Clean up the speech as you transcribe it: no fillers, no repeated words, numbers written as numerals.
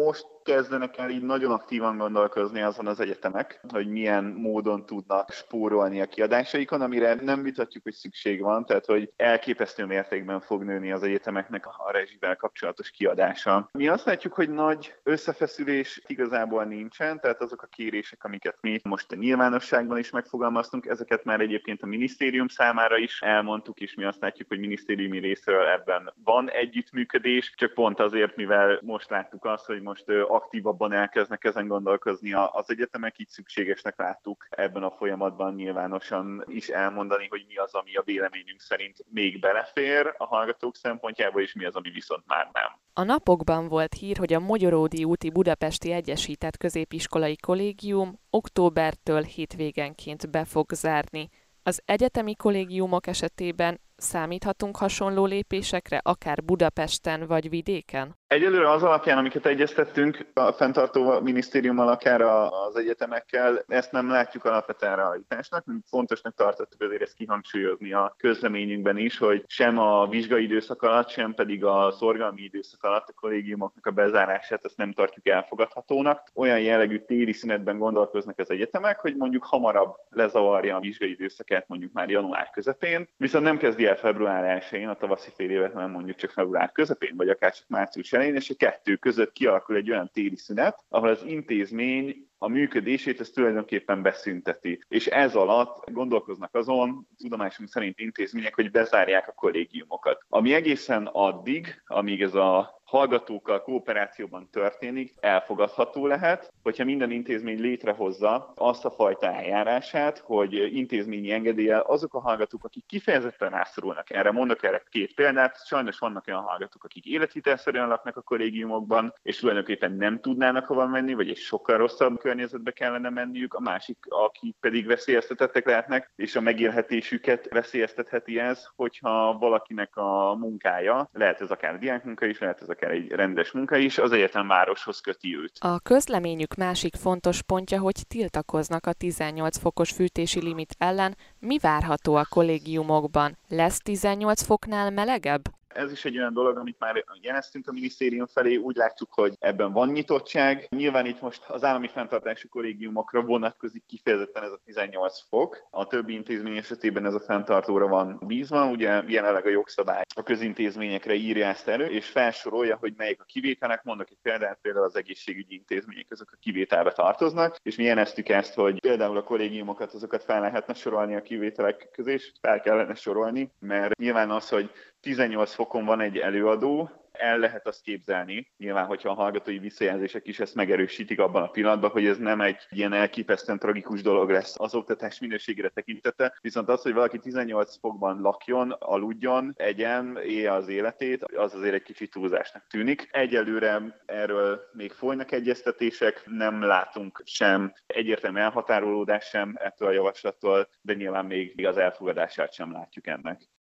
most kezdenek el így nagyon aktívan gondolkozni azon az egyetemek, hogy milyen módon tudnak spórolni a kiadásaikon, amire nem vitatjuk, hogy szükség van, tehát hogy elképesztő mértékben fog nőni az egyetemeknek a rezsivel kapcsolatos kiadása. Mi azt látjuk, hogy nagy összefeszülés igazából nincsen, tehát azok a kérések, amiket mi most a nyilvánosságban is megfogalmaztunk, ezeket már egyébként a minisztérium számára is elmondtuk, és mi azt látjuk, hogy minisztériumi részről ebben van együttműködés, csak pont azért, mivel most láttuk azt, hogy most aktívabban elkezdnek ezen gondolkozni az egyetemek, így szükségesnek láttuk ebben a folyamatban nyilvánosan is elmondani, hogy mi az, ami a véleményünk szerint még belefér a hallgatók szempontjából, és mi az, ami viszont már nem. A napokban volt hír, hogy a Mogyoródi úti Budapesti Egyesített Középiskolai Kollégium októbertől hétvégenként be fog zárni. Az egyetemi kollégiumok esetében számíthatunk hasonló lépésekre, akár Budapesten vagy vidéken? Egyelőre az alapján, amiket egyeztettünk a fenntartó minisztériummal, akár az egyetemekkel, ezt nem látjuk alapvetően realitásnak. Fontosnak tartottuk azért ezt kihangsúlyozni a közleményünkben is, hogy sem a vizsgai időszak alatt, sem pedig a szorgalmi időszak alatt a kollégiumoknak a bezárását ezt nem tartjuk elfogadhatónak. Olyan jellegű téli szünetben gondolkoznak az egyetemek, hogy mondjuk hamarabb lezavarja a vizsgai időszakát mondjuk már január közepén, viszont nem kezdi el február 1-én a tavaszi fél évet, hanem mondjuk csak február közepén, vagy akár csak március elején, és a kettő között kialakul egy olyan téli szünet, ahol az intézmény a működését ezt tulajdonképpen beszünteti. És ez alatt gondolkoznak azon, tudomásunk szerint intézmények, hogy bezárják a kollégiumokat. Ami egészen addig, amíg ez a hallgatókkal kooperációban történik, elfogadható lehet, hogyha minden intézmény létrehozza azt a fajta eljárását, hogy intézményi engedéllyel azok a hallgatók, akik kifejezetten rászorulnak erre, mondok erre 2 példát, sajnos vannak olyan hallgatók, akik élethitelszerűen laknak a kollégiumokban, és tulajdonképpen nem tudnának hova menni, vagy egy sokkal rosszabb környezetbe kellene menniük, a másik, akik pedig veszélyeztetettek lehetnek, és a megélhetésüket veszélyeztetheti ez, hogyha valakinek a munkája, lehet ez akár diákmunka is, lehet ez akár egy rendes munka is, az egyetemvároshoz köti őt. A közleményük másik fontos pontja, hogy tiltakoznak a 18 fokos fűtési limit ellen. Mi várható a kollégiumokban? Lesz 18 foknál melegebb? Ez is egy olyan dolog, amit már jeleztünk a minisztérium felé, úgy látjuk, hogy ebben van nyitottság. Nyilván itt most az állami fenntartású kollégiumokra vonatkozik kifejezetten ez a 18 fok. A többi intézmény esetében ez a fenntartóra van bízva, ugye jelenleg a jogszabály a közintézményekre írja ezt elő, és felsorolja, hogy melyik a kivételek. Mondok egy példát, például az egészségügyi intézmények azok a kivételbe tartoznak, és mi jeleztük ezt, hogy például a kollégiumokat azokat fel lehetne sorolni a kivételek közé, és fel kellene sorolni, mert nyilván az, hogy 18 fokon van egy előadó, el lehet azt képzelni, nyilván, hogyha a hallgatói visszajelzések is ezt megerősítik abban a pillanatban, hogy ez nem egy ilyen elképesztően tragikus dolog lesz az oktatás minőségére tekintete, viszont az, hogy valaki 18 fokban lakjon, aludjon, egyen, élje az életét, az azért egy kicsit túlzásnak tűnik. Egyelőre erről még folynak egyeztetések, nem látunk sem egyértelmű elhatárolódást sem ettől a javaslattól, de nyilván még az elfogadását sem látjuk ennek.